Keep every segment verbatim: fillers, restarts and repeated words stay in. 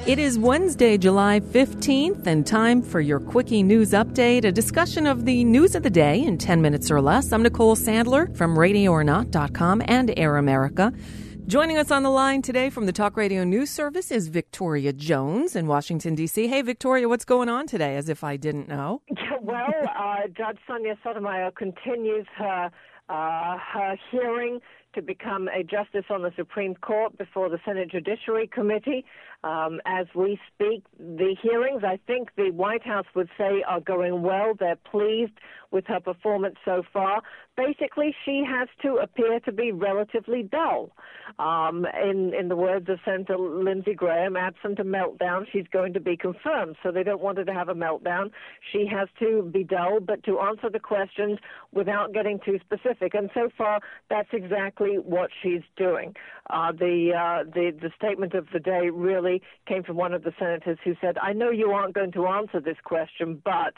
It is Wednesday, July fifteenth, and time for your Quickie News Update, a discussion of the news of the day in ten minutes or less. I'm Nicole Sandler from radio or not dot com and Air America. Joining us on the line today from the Talk Radio News Service is Victoria Jones in Washington, D C. Hey, Victoria, what's going on today, as if I didn't know? Well, uh, Judge Sonia Sotomayor continues her, uh, her hearing to become a justice on the Supreme Court before the Senate Judiciary Committee. Um, as we speak, the hearings, I think the White House would say, are going well. They're pleased with her performance so far. Basically, she has to appear to be relatively dull. Um, in, in the words of Senator Lindsey Graham, absent a meltdown, she's going to be confirmed. So they don't want her to have a meltdown. She has to be dull, but to answer the questions without getting too specific. And so far, that's exactly what she's doing. Uh, the, uh, the the statement of the day really came from one of the senators who said, I know you aren't going to answer this question, but...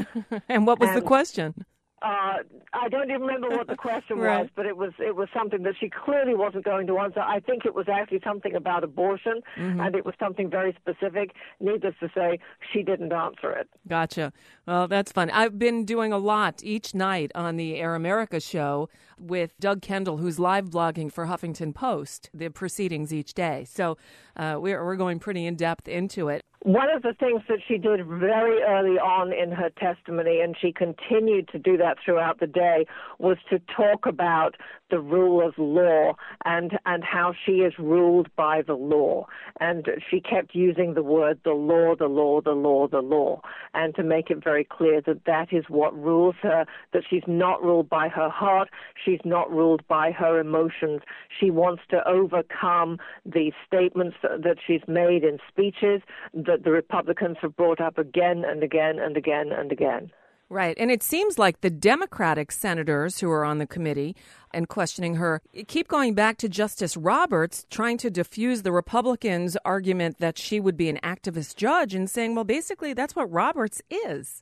And what was and, the question? Uh, I don't even remember what the question right. was, but it was it was something that she clearly wasn't going to answer. I think it was actually something about abortion, mm-hmm. and it was something very specific. Needless to say, she didn't answer it. Gotcha. Well, that's fun. I've been doing a lot each night on the Air America show with Doug Kendall, who's live blogging for Huffington Post, the proceedings each day. So uh, we're, we're going pretty in-depth into it. One of the things that she did very early on in her testimony, and she continued to do that throughout the day, was to talk about the rule of law and, and how she is ruled by the law. And she kept using the word the law, the law, the law, the law, and to make it very clear that that is what rules her, that she's not ruled by her heart, she's not ruled by her emotions. She wants to overcome the statements that she's made in speeches that the Republicans have brought up again and again and again and again. Right. And it seems like the Democratic senators who are on the committee and questioning her keep going back to Justice Roberts, trying to diffuse the Republicans' argument that she would be an activist judge and saying, well, basically, that's what Roberts is.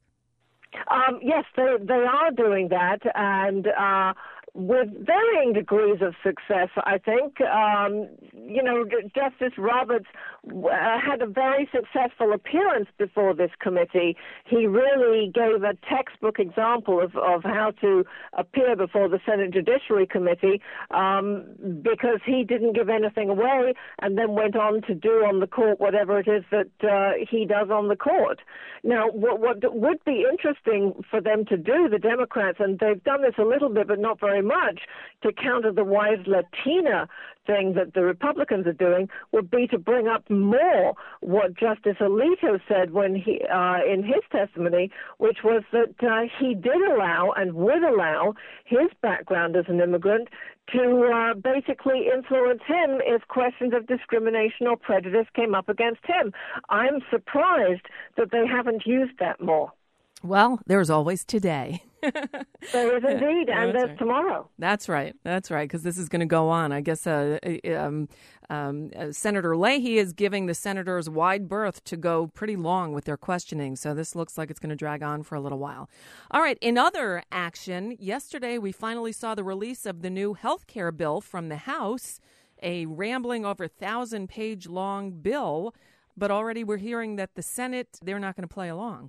Um, yes, they, they are doing that. And uh, with varying degrees of success, I think. Um, you know, Justice Roberts uh, had a very successful appearance before this committee. He really gave a textbook example of, of how to appear before the Senate Judiciary Committee um, because he didn't give anything away and then went on to do on the court whatever it is that uh, he does on the court. Now, what, what would be interesting for them to do, the Democrats, and they've done this a little bit but not very much, to counter the wise Latina thing that the Republicans are doing, would be to bring up more what Justice Alito said when he, uh, in his testimony, which was that uh, he did allow and would allow his background as an immigrant to uh, basically influence him if questions of discrimination or prejudice came up against him. I'm surprised that they haven't used that more. Well, there's always today. There is indeed, and there's right. tomorrow. That's right. That's right, because this is going to go on. I guess uh, um, um, uh, Senator Leahy is giving the senators wide berth to go pretty long with their questioning, so this looks like it's going to drag on for a little while. All right, in other action, yesterday we finally saw the release of the new health care bill from the House, a rambling over thousand-page long bill, but already we're hearing that the Senate, they're not going to play along.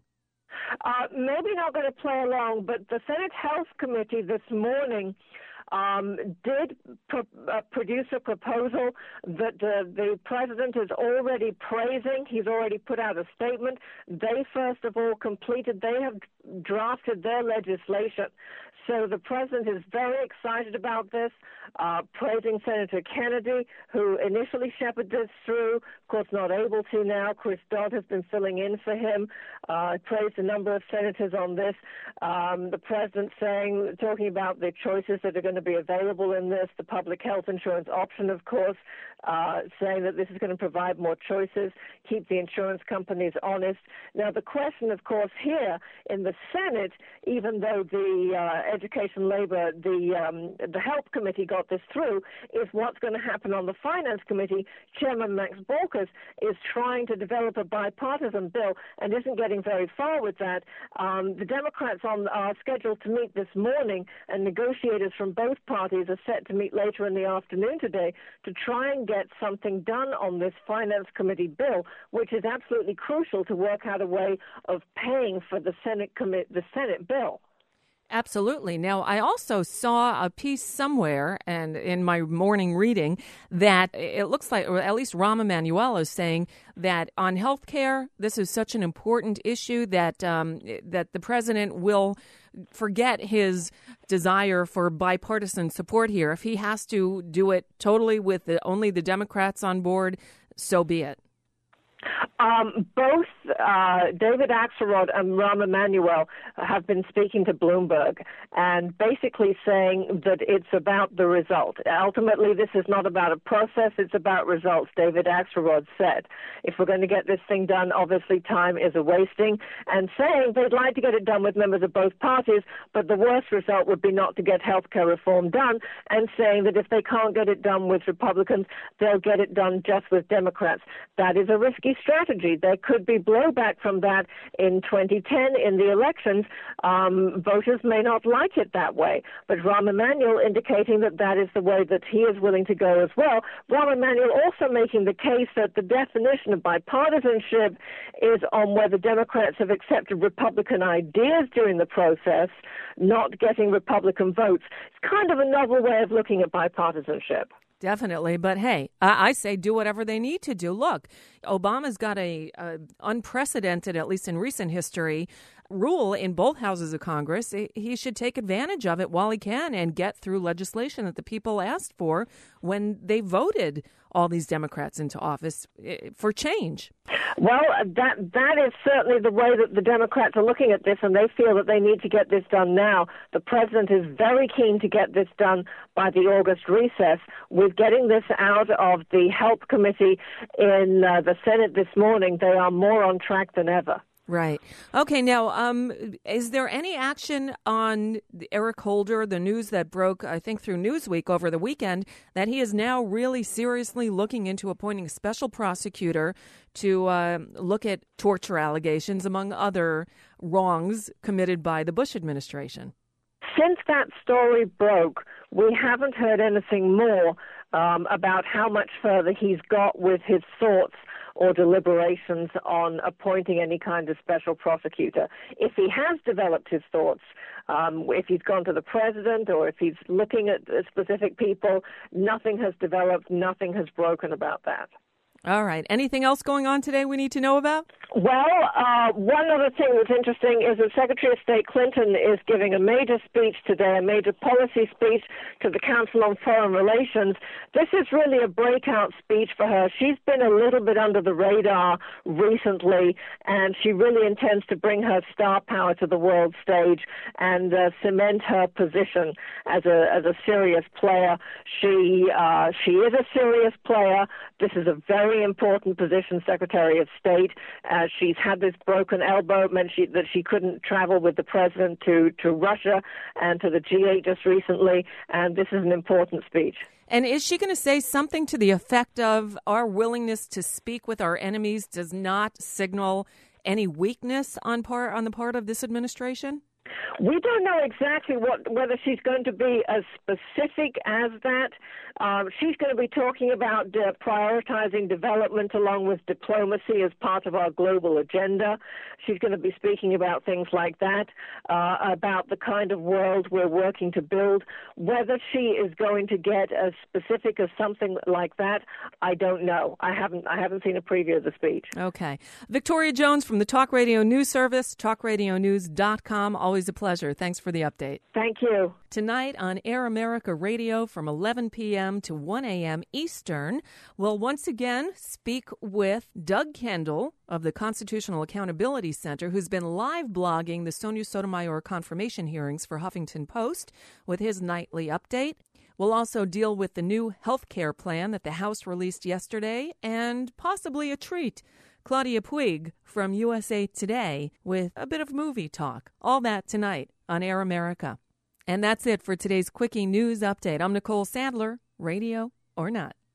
Uh, maybe not going to play along, but the Senate Health Committee this morning um, did pro- uh, produce a proposal that uh, the president is already praising. He's already put out a statement. They, first of all, completed, they have drafted their legislation. So the president is very excited about this, uh, praising Senator Kennedy, who initially shepherded this through, of course not able to now. Chris Dodd has been filling in for him. Uh, praised a number of senators on this. Um, the president saying, talking about the choices that are going to be available in this, the public health insurance option, of course, uh, saying that this is going to provide more choices, keep the insurance companies honest. Now, the question, of course, here in the Senate, even though the uh, Education, Labor, the um, the Health Committee got this through, is what's going to happen on the Finance Committee. Chairman Max Baucus is trying to develop a bipartisan bill and isn't getting very far with that. Um, the Democrats on, are scheduled to meet this morning, and negotiators from both parties are set to meet later in the afternoon today to try and get something done on this Finance Committee bill, which is absolutely crucial to work out a way of paying for the Senate commi- the Senate bill. Absolutely. Now, I also saw a piece somewhere, and in my morning reading, that it looks like, or at least Rahm Emanuel is saying that on health care, this is such an important issue that um, that the president will forget his desire for bipartisan support here. If he has to do it totally with the, only the Democrats on board, so be it. Um, both uh, David Axelrod and Rahm Emanuel have been speaking to Bloomberg and basically saying that it's about the result. Ultimately, this is not about a process, it's about results, David Axelrod said. If we're going to get this thing done, obviously time is a wasting, and saying they'd like to get it done with members of both parties, but the worst result would be not to get health care reform done, and saying that if they can't get it done with Republicans, they'll get it done just with Democrats. That is a risky strategy. There could be blowback from that in twenty ten in the elections. Um, voters may not like it that way, but Rahm Emanuel indicating that that is the way that he is willing to go as well. Rahm Emanuel also making the case that the definition of bipartisanship is on whether Democrats have accepted Republican ideas during the process, not getting Republican votes. It's kind of a novel way of looking at bipartisanship. Definitely. But hey, I say do whatever they need to do. Look, Obama's got a, a unprecedented, at least in recent history, rule in both houses of Congress. He should take advantage of it while he can and get through legislation that the people asked for when they voted all these Democrats into office for change. Well, that that is certainly the way that the Democrats are looking at this, and they feel that they need to get this done now. The president is very keen to get this done by the August recess. With getting this out of the Health Committee in uh, the Senate this morning, they are more on track than ever. Right. Okay. Now, um, is there any action on Eric Holder, the news that broke, I think, through Newsweek over the weekend, that he is now really seriously looking into appointing a special prosecutor to uh, look at torture allegations, among other wrongs committed by the Bush administration? Since that story broke, we haven't heard anything more um, about how much further he's got with his thoughts or deliberations on appointing any kind of special prosecutor. If he has developed his thoughts, um, if he's gone to the president or if he's looking at specific people, nothing has developed, nothing has broken about that. All right. Anything else going on today we need to know about? Well, uh, one other thing that's interesting is that Secretary of State Clinton is giving a major speech today, a major policy speech to the Council on Foreign Relations. This is really a breakout speech for her. She's been a little bit under the radar recently, and she really intends to bring her star power to the world stage and uh, cement her position as a as a serious player. She uh, she is a serious player. This is a very important position, Secretary of State. Uh, she's had this broken elbow, meant she, that she couldn't travel with the president to, to Russia and to the G eight just recently, and this is an important speech. And is she going to say something to the effect of our willingness to speak with our enemies does not signal any weakness on part on the part of this administration? We don't know exactly what whether she's going to be as specific as that. Um, she's going to be talking about uh, prioritizing development along with diplomacy as part of our global agenda. She's going to be speaking about things like that, uh, about the kind of world we're working to build. Whether she is going to get as specific as something like that, I don't know. I haven't I haven't seen a preview of the speech. Okay. Victoria Jones from the Talk Radio News Service, talk radio news dot com. Always a pleasure. Thanks for the update. Thank you. Tonight on Air America Radio from eleven p.m. to one a.m. Eastern, we'll once again speak with Doug Kendall of the Constitutional Accountability Center, who's been live blogging the Sonia Sotomayor confirmation hearings for Huffington Post with his nightly update. We'll also deal with the new health care plan that the House released yesterday and possibly a treat. Claudia Puig from U S A Today with a bit of movie talk. All that tonight on Air America. And that's it for today's Quickie News Update. I'm Nicole Sandler, radio or not.